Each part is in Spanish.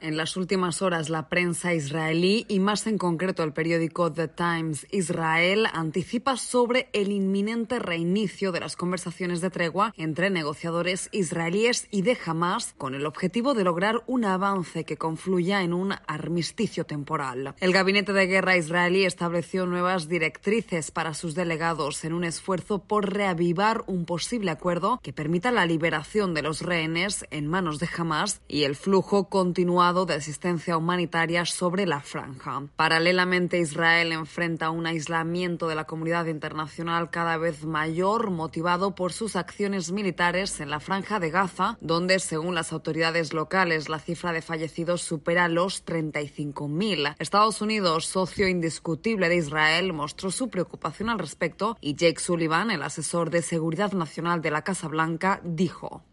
En las últimas horas, la prensa israelí y más en concreto el periódico The Times Israel anticipa sobre el inminente reinicio de las conversaciones de tregua entre negociadores israelíes y de Hamás con el objetivo de lograr un avance que confluya en un armisticio temporal. El gabinete de guerra israelí estableció nuevas directrices para sus delegados en un esfuerzo por reavivar un posible acuerdo que permita la liberación de los rehenes en manos de Hamás y el flujo continuado de asistencia humanitaria sobre la franja. Paralelamente, Israel enfrenta un aislamiento de la comunidad internacional cada vez mayor, motivado por sus acciones militares en la franja de Gaza, donde, según las autoridades locales, la cifra de fallecidos supera los 35.000. Estados Unidos, socio indiscutible de Israel, mostró su preocupación al respecto y Jake Sullivan, el asesor de seguridad nacional de la Casa Blanca, dijo: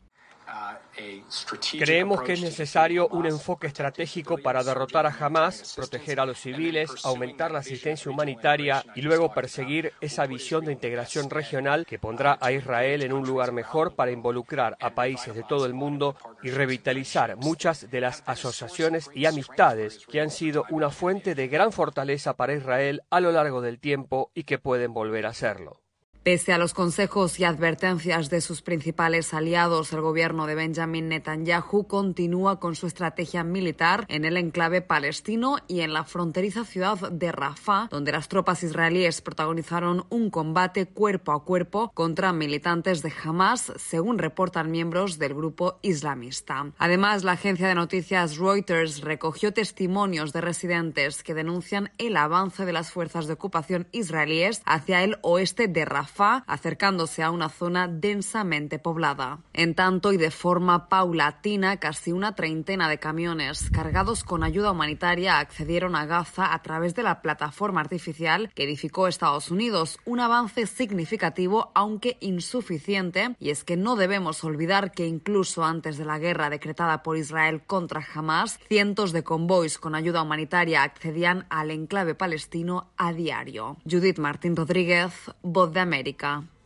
Creemos que es necesario un enfoque estratégico para derrotar a Hamás, proteger a los civiles, aumentar la asistencia humanitaria y luego perseguir esa visión de integración regional que pondrá a Israel en un lugar mejor para involucrar a países de todo el mundo y revitalizar muchas de las asociaciones y amistades que han sido una fuente de gran fortaleza para Israel a lo largo del tiempo y que pueden volver a serlo. Pese a los consejos y advertencias de sus principales aliados, el gobierno de Benjamin Netanyahu continúa con su estrategia militar en el enclave palestino y en la fronteriza ciudad de Rafah, donde las tropas israelíes protagonizaron un combate cuerpo a cuerpo contra militantes de Hamás, según reportan miembros del grupo islamista. Además, la agencia de noticias Reuters recogió testimonios de residentes que denuncian el avance de las fuerzas de ocupación israelíes hacia el oeste de Rafah, acercándose a una zona densamente poblada. En tanto, y de forma paulatina, casi una treintena de camiones cargados con ayuda humanitaria accedieron a Gaza a través de la plataforma artificial que edificó Estados Unidos, un avance significativo aunque insuficiente, y es que no debemos olvidar que incluso antes de la guerra decretada por Israel contra Hamás, cientos de convoys con ayuda humanitaria accedían al enclave palestino a diario. Judith Martín Rodríguez, Voz de América.